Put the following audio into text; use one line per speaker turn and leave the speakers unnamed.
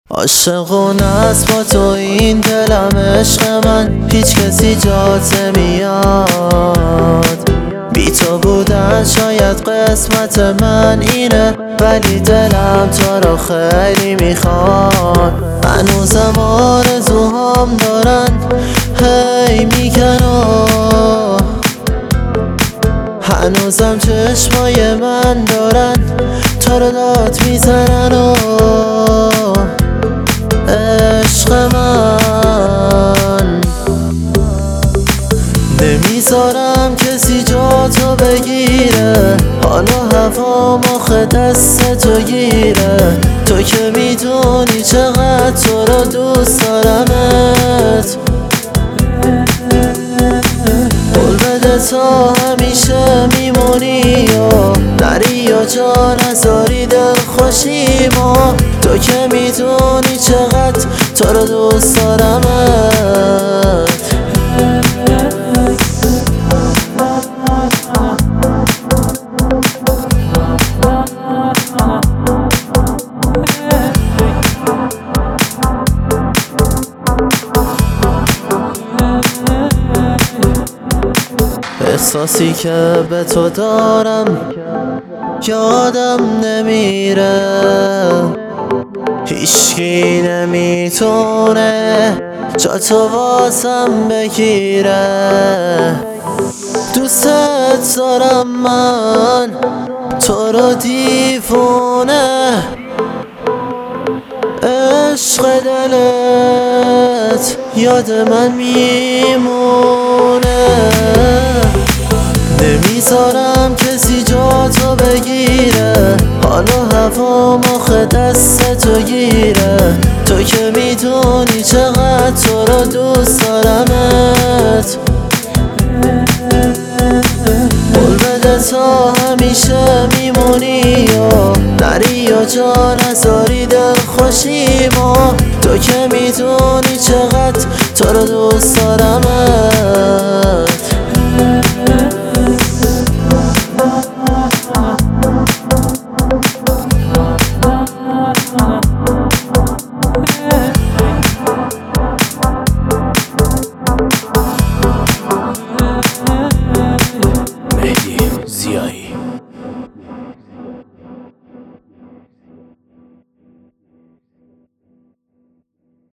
عاشقونه است با تو این دلم عشق من، هیچ کسی جات نمیاد. بی تو بودن شاید قسمت من اینه، ولی دلم تو رو خیلی میخواد. هنوزم آرزوهام دارن هی میکنو، هنوزم چشمای من دارن تو رو داد میزنن و عشق من. نمیذارم کسی جاتو بگیره، حالا هوام آخه دست تو گیره. تو که میدونی چقدر تو رو دوست دارمت، قول بده تا همیشه میمونی و نری و جا نذاری دل خوشیمو. تو که میدونی چقدر تو رو دوست دارمت. احساسی که به تو دارم یادم نمیره، هیچکی نمیتونه جا تو واسم بگیره. دوستت دارم من تو رو دیوونه، عشق دلت یاد من میمونه. نمیذارم کسی جاتو بگیره، حالا هوام آخه دست تو گیره. تو که میدونی چقدر تو رو دوست دارمت، قول بده تا همیشه میمونی و نری و جا نذاری دل خوشیمو. تو که میدونی چقدر تو رو دوست دارمت.